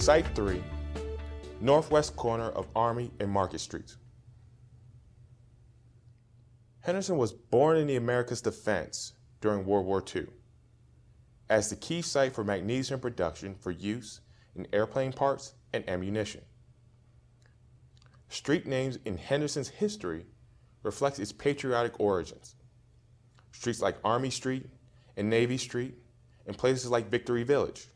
Site 3, northwest corner of Army and Market Streets. Henderson was born in the America's defense during World War II as the key site for magnesium production for use in airplane parts and ammunition. Street names in Henderson's history reflects its patriotic origins. Streets like Army Street and Navy Street, and places like Victory Village.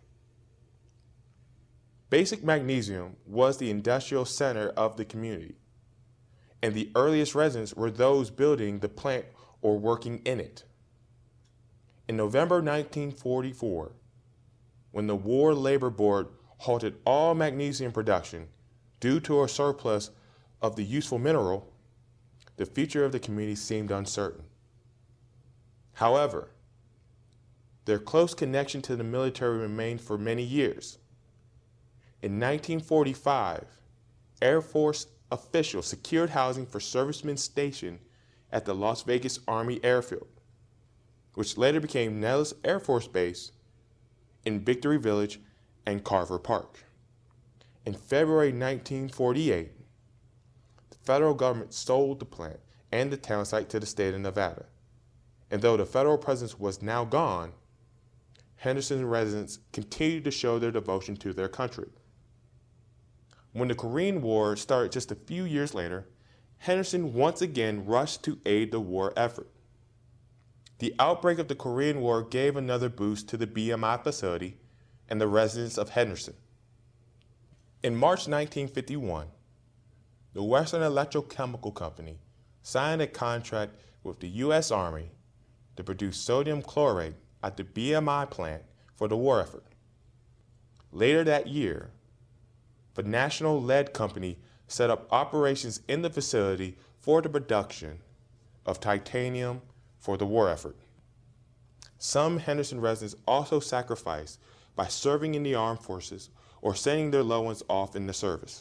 Basic Magnesium was the industrial center of the community, and the earliest residents were those building the plant or working in it. In November 1944, when the War Labor Board halted all magnesium production due to a surplus of the useful mineral, the future of the community seemed uncertain. However, their close connection to the military remained for many years. In 1945, Air Force officials secured housing for servicemen stationed at the Las Vegas Army Airfield, which later became Nellis Air Force Base in Victory Village and Carver Park. In February 1948, the federal government sold the plant and the town site to the state of Nevada. And though the federal presence was now gone, Henderson residents continued to show their devotion to their country. When the Korean War started just a few years later, Henderson once again rushed to aid the war effort. The outbreak of the Korean War gave another boost to the BMI facility and the residents of Henderson. In March 1951, the Western Electrochemical Company signed a contract with the U.S. Army to produce sodium chlorate at the BMI plant for the war effort. Later that year, the National Lead Company set up operations in the facility for the production of titanium for the war effort. Some Henderson residents also sacrificed by serving in the armed forces or sending their loved ones off in the service.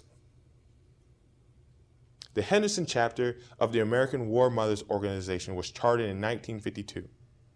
The Henderson chapter of the American War Mothers Organization was chartered in 1952.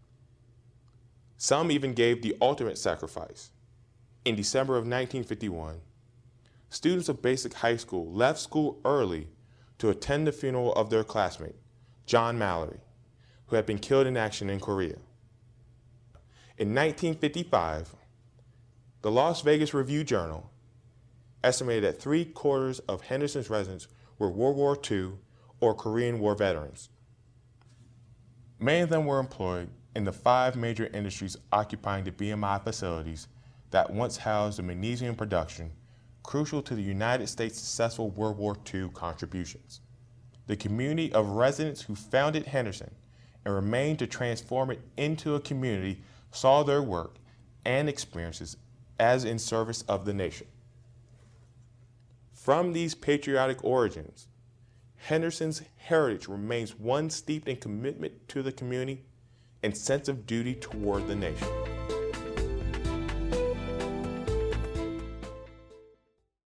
Some even gave the ultimate sacrifice. In December of 1951, students of Basic High School left school early to attend the funeral of their classmate, John Mallory, who had been killed in action in Korea. In 1955, the Las Vegas Review-Journal estimated that 3/4 of Henderson's residents were World War II or Korean War veterans. Many of them were employed in the 5 major industries occupying the BMI facilities that once housed the magnesium production crucial to the United States' successful World War II contributions. The community of residents who founded Henderson and remained to transform it into a community saw their work and experiences as in service of the nation. From these patriotic origins, Henderson's heritage remains one steeped in commitment to the community and sense of duty toward the nation.